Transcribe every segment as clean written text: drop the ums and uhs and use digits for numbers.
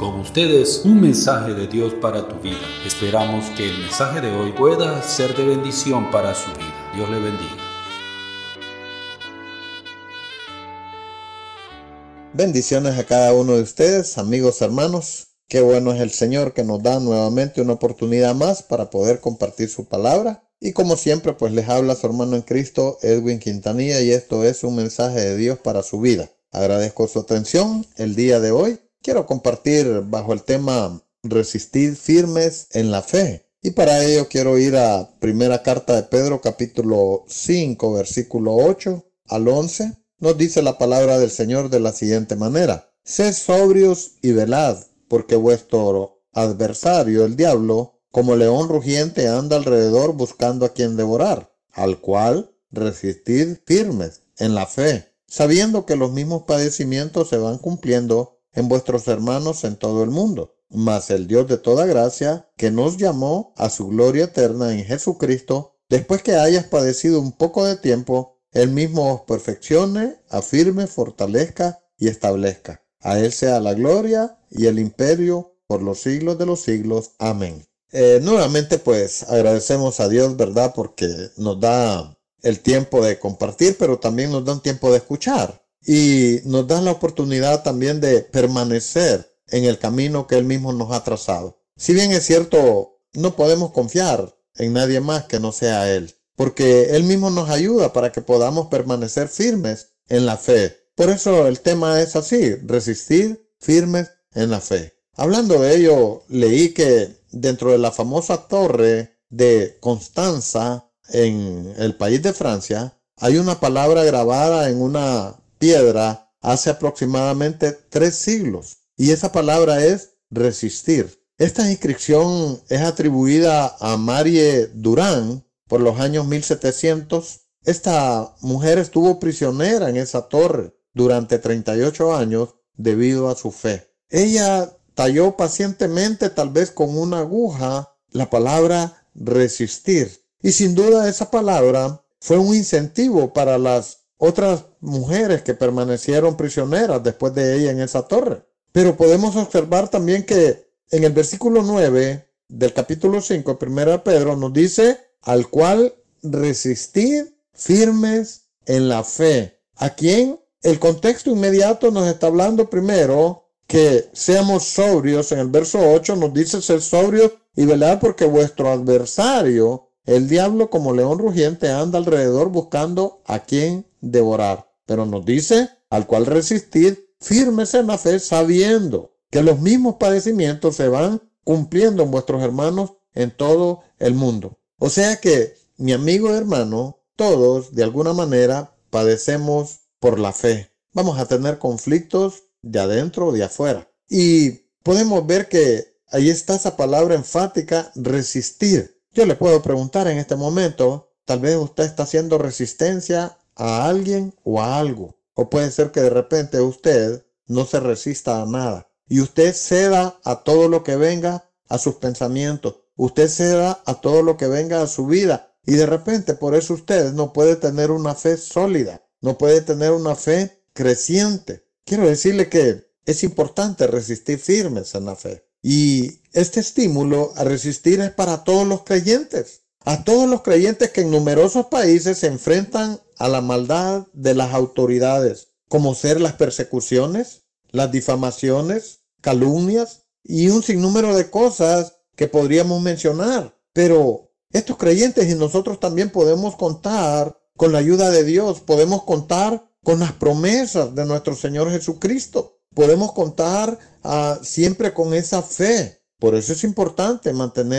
Con ustedes, un mensaje de Dios para tu vida. Esperamos que el mensaje de hoy pueda ser de bendición para su vida. Dios le bendiga. Bendiciones a cada uno de ustedes, amigos, hermanos. Qué bueno es el Señor que nos da nuevamente una oportunidad más para poder compartir su palabra. Y como siempre, pues les habla su hermano en Cristo, Edwin Quintanilla, y esto es un mensaje de Dios para su vida. Agradezco su atención el día de hoy. Quiero compartir bajo el tema resistir firmes en la fe. Y para ello quiero ir a primera carta de Pedro, capítulo 5, versículo 8 al 11. Nos dice la palabra del Señor de la siguiente manera: Sed sobrios y velad, porque vuestro adversario, el diablo, como león rugiente, anda alrededor buscando a quien devorar, al cual resistid firmes en la fe, sabiendo que los mismos padecimientos se van cumpliendo en vuestros hermanos en todo el mundo. Mas el Dios de toda gracia, que nos llamó a su gloria eterna en Jesucristo, después que hayas padecido un poco de tiempo, Él mismo os perfeccione, afirme, fortalezca y establezca. A Él sea la gloria y el imperio por los siglos de los siglos. Amén. Nuevamente pues agradecemos a Dios, ¿verdad? Porque nos da el tiempo de compartir, pero también nos da un tiempo de escuchar. Y nos da la oportunidad también de permanecer en el camino que Él mismo nos ha trazado. Si bien es cierto, no podemos confiar en nadie más que no sea Él, porque Él mismo nos ayuda para que podamos permanecer firmes en la fe. Por eso el tema es así: resistir firmes en la fe. Hablando de ello, leí que dentro de la famosa torre de Constanza en el país de Francia, hay una palabra grabada en una piedra hace aproximadamente 3 siglos, y esa palabra es resistir. Esta inscripción es atribuida a Marie Durand por los años 1700. Esta mujer estuvo prisionera en esa torre durante 38 años debido a su fe. Ella talló pacientemente, tal vez con una aguja, la palabra resistir, y sin duda esa palabra fue un incentivo para las otras mujeres que permanecieron prisioneras después de ella en esa torre. Pero podemos observar también que en el versículo 9 del capítulo 5 de 1 Pedro nos dice: al cual resistid firmes en la fe. ¿A quién? El contexto inmediato nos está hablando primero que seamos sobrios. En el verso 8 nos dice: ser sobrios y velad, porque vuestro adversario, el diablo, como león rugiente, anda alrededor buscando a quien devorar. Pero nos dice: al cual resistir firmes en la fe, sabiendo que los mismos padecimientos se van cumpliendo en vuestros hermanos en todo el mundo. O sea que, mi amigo y hermano, todos de alguna manera padecemos por la fe. Vamos a tener conflictos de adentro o de afuera. Y podemos ver que ahí está esa palabra enfática: resistir. Yo le puedo preguntar en este momento, tal vez usted está haciendo resistencia a alguien o a algo. O puede ser que de repente usted no se resista a nada y usted ceda a todo lo que venga a sus pensamientos. Usted ceda a todo lo que venga a su vida, y de repente por eso usted no puede tener una fe sólida, no puede tener una fe creciente. Quiero decirle que es importante resistir firmes en la fe. Y este estímulo a resistir es para todos los creyentes. A todos los creyentes que en numerosos países se enfrentan a la maldad de las autoridades, como ser las persecuciones, las difamaciones, calumnias y un sinnúmero de cosas que podríamos mencionar. Pero estos creyentes y nosotros también podemos contar con la ayuda de Dios, podemos contar con las promesas de nuestro Señor Jesucristo. Podemos contar siempre con esa fe. Por eso es importante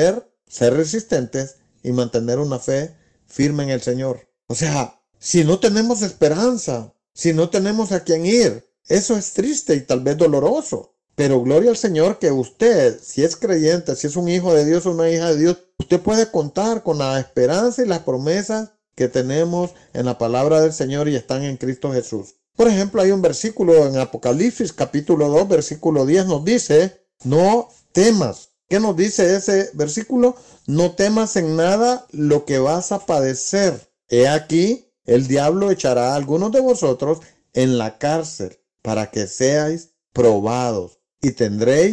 ser resistentes y mantener una fe firme en el Señor. O sea, si no tenemos esperanza, si no tenemos a quién ir, eso es triste y tal vez doloroso. Pero gloria al Señor que usted, si es creyente, si es un hijo de Dios o una hija de Dios, usted puede contar con la esperanza y las promesas que tenemos en la palabra del Señor y están en Cristo Jesús. Por ejemplo, hay un versículo en Apocalipsis capítulo 2, versículo 10 nos dice: no temas. ¿Qué nos dice ese versículo? No temas en nada lo que vas a padecer. He aquí, el diablo echará a algunos de vosotros en la cárcel para que seáis probados y tendréis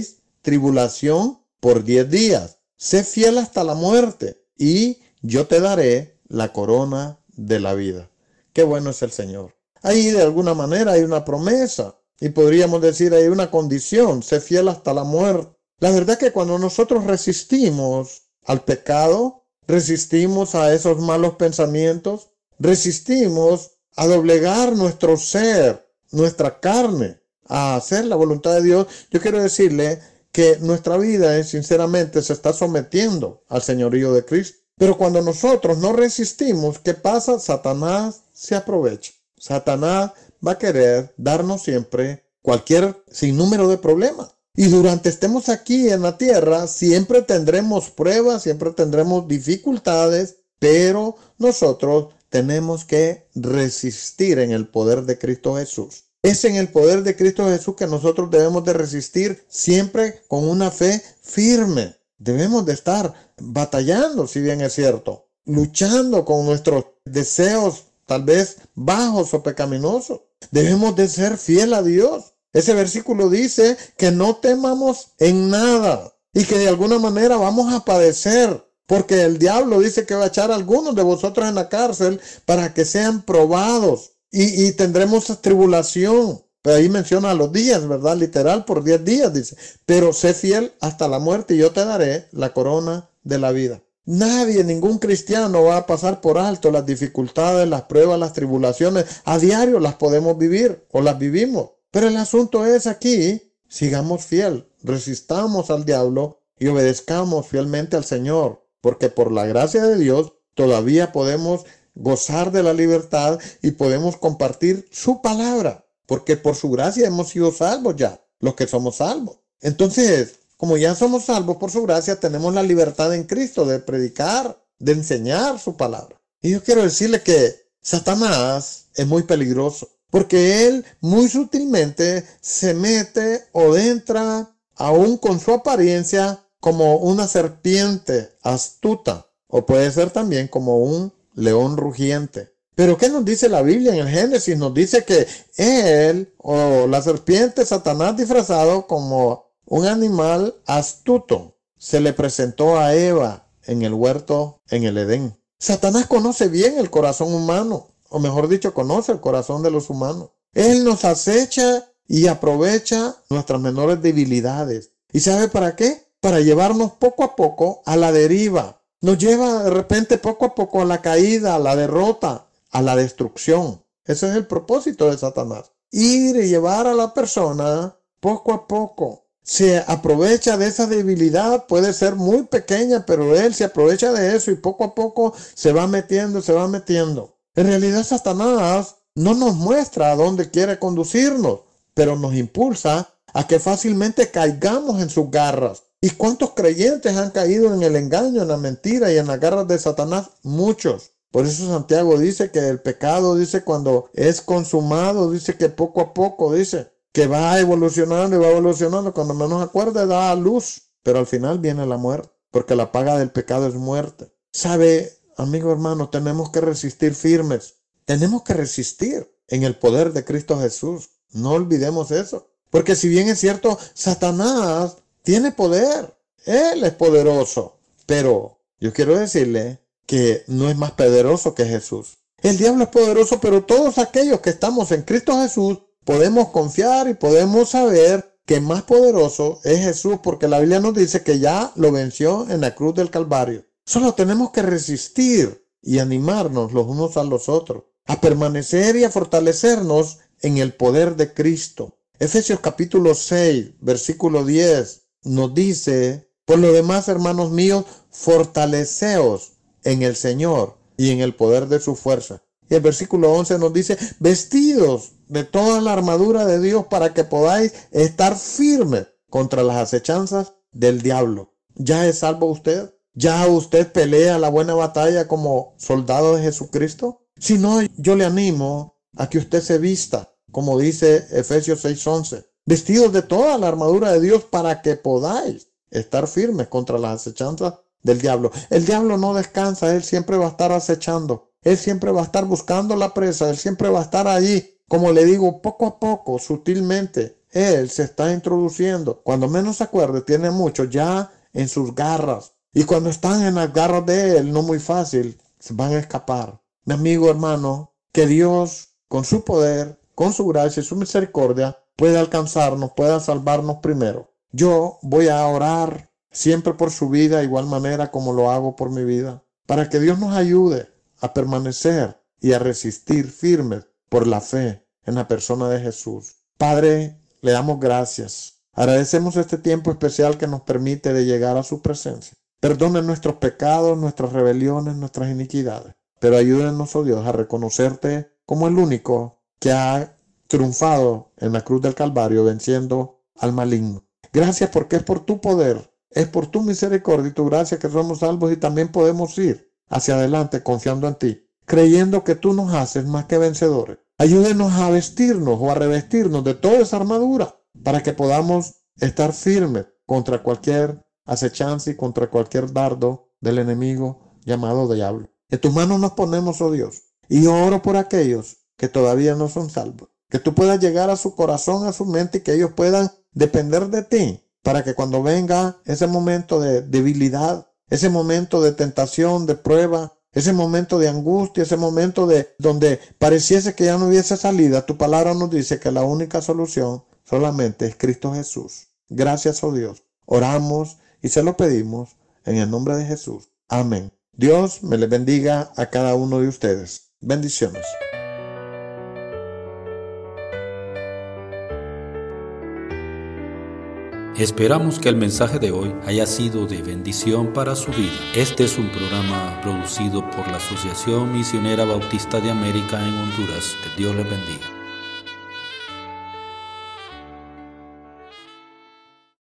tribulación por 10 días. Sé fiel hasta la muerte y yo te daré la corona de la vida. Qué bueno es el Señor. Ahí de alguna manera hay una promesa y podríamos decir hay una condición, sé fiel hasta la muerte. La verdad es que cuando nosotros resistimos al pecado, resistimos a esos malos pensamientos, resistimos a doblegar nuestro ser, nuestra carne, a hacer la voluntad de Dios, yo quiero decirle que nuestra vida sinceramente se está sometiendo al señorío de Cristo. Pero cuando nosotros no resistimos, ¿qué pasa? Satanás se aprovecha. Satanás va a querer darnos siempre cualquier sinnúmero de problemas. Y durante estemos aquí en la tierra, siempre tendremos pruebas, siempre tendremos dificultades, pero nosotros tenemos que resistir en el poder de Cristo Jesús. Es en el poder de Cristo Jesús que nosotros debemos de resistir siempre con una fe firme. Debemos de estar batallando, si bien es cierto, luchando con nuestros deseos tal vez bajos o pecaminosos. Debemos de ser fiel a Dios. Ese versículo dice que no temamos en nada y que de alguna manera vamos a padecer, porque el diablo dice que va a echar a algunos de vosotros en la cárcel para que sean probados y tendremos tribulación. Pero ahí menciona los días, ¿verdad? Literal, por 10 días dice, pero sé fiel hasta la muerte y yo te daré la corona de la vida. Nadie, ningún cristiano va a pasar por alto las dificultades, las pruebas, las tribulaciones. A diario las podemos vivir o las vivimos. Pero el asunto es aquí, sigamos fiel, resistamos al diablo y obedezcamos fielmente al Señor, porque por la gracia de Dios todavía podemos gozar de la libertad y podemos compartir su palabra, porque por su gracia hemos sido salvos ya, los que somos salvos. Entonces, como ya somos salvos por su gracia, tenemos la libertad en Cristo de predicar, de enseñar su palabra. Y yo quiero decirle que Satanás es muy peligroso, porque él muy sutilmente se mete o entra aún con su apariencia como una serpiente astuta, o puede ser también como un león rugiente. Pero ¿qué nos dice la Biblia en el Génesis? Nos dice que él, o la serpiente, Satanás disfrazado como un animal astuto, se le presentó a Eva en el huerto en el Edén. Satanás conoce bien el corazón humano, o mejor dicho, conoce el corazón de los humanos. Él nos acecha y aprovecha nuestras menores debilidades. ¿Y sabe para qué? Para llevarnos poco a poco a la deriva. Nos lleva de repente poco a poco a la caída, a la derrota, a la destrucción. Ese es el propósito de Satanás. Ir y llevar a la persona poco a poco. Se aprovecha de esa debilidad, puede ser muy pequeña, pero él se aprovecha de eso y poco a poco se va metiendo, se va metiendo. En realidad Satanás no nos muestra a dónde quiere conducirnos, pero nos impulsa a que fácilmente caigamos en sus garras. ¿Y cuántos creyentes han caído en el engaño, en la mentira y en las garras de Satanás? Muchos. Por eso Santiago dice que el pecado, dice, cuando es consumado, dice que poco a poco, dice, que va evolucionando y va evolucionando. Cuando menos acuerde da a luz, pero al final viene la muerte, porque la paga del pecado es muerte. ¿Sabe, amigo hermano? Tenemos que resistir firmes. Tenemos que resistir en el poder de Cristo Jesús. No olvidemos eso. Porque si bien es cierto, Satanás tiene poder. Él es poderoso. Pero yo quiero decirle que no es más poderoso que Jesús. El diablo es poderoso, pero todos aquellos que estamos en Cristo Jesús podemos confiar y podemos saber que más poderoso es Jesús, porque la Biblia nos dice que ya lo venció en la cruz del Calvario. Solo tenemos que resistir y animarnos los unos a los otros, a permanecer y a fortalecernos en el poder de Cristo. Efesios capítulo 6, versículo 10 nos dice: por lo demás, hermanos míos, fortaleceos en el Señor y en el poder de su fuerza. Y el versículo 11 nos dice: vestidos de toda la armadura de Dios para que podáis estar firmes contra las acechanzas del diablo. ¿Ya es salvo usted? ¿Ya usted pelea la buena batalla como soldado de Jesucristo? Si no, yo le animo a que usted se vista, como dice Efesios 6:11. Vestidos de toda la armadura de Dios para que podáis estar firmes contra las acechanzas del diablo. El diablo no descansa, él siempre va a estar acechando. Él siempre va a estar buscando la presa, él siempre va a estar allí, como le digo, poco a poco, sutilmente, Él se está introduciendo. Cuando menos se acuerde, tiene mucho ya en sus garras. Y cuando están en las garras de Él, no muy fácil, se van a escapar. Mi amigo, hermano, que Dios, con su poder, con su gracia y su misericordia, puede alcanzarnos, pueda salvarnos primero. Yo voy a orar siempre por su vida, igual manera como lo hago por mi vida, para que Dios nos ayude a permanecer y a resistir firmes por la fe en la persona de Jesús. Padre, le damos gracias. Agradecemos este tiempo especial que nos permite de llegar a su presencia. Perdone nuestros pecados, nuestras rebeliones, nuestras iniquidades. Pero ayúdenos, oh Dios, a reconocerte como el único que ha triunfado en la cruz del Calvario, venciendo al maligno. Gracias porque es por tu poder, es por tu misericordia y tu gracia que somos salvos y también podemos ir hacia adelante confiando en ti, creyendo que tú nos haces más que vencedores. Ayúdenos a vestirnos o a revestirnos de toda esa armadura para que podamos estar firmes contra cualquier acechanza y contra cualquier dardo del enemigo llamado diablo. En tus manos nos ponemos, oh Dios, y yo oro por aquellos que todavía no son salvos. Que tú puedas llegar a su corazón, a su mente y que ellos puedan depender de ti para que cuando venga ese momento de debilidad, ese momento de tentación, de prueba, ese momento de angustia, ese momento de donde pareciese que ya no hubiese salida, tu palabra nos dice que la única solución solamente es Cristo Jesús. Gracias, oh Dios. Oramos y se lo pedimos en el nombre de Jesús. Amén. Dios me les bendiga a cada uno de ustedes. Bendiciones. Esperamos que el mensaje de hoy haya sido de bendición para su vida. Este es un programa producido por la Asociación Misionera Bautista de América en Honduras. Que Dios les bendiga.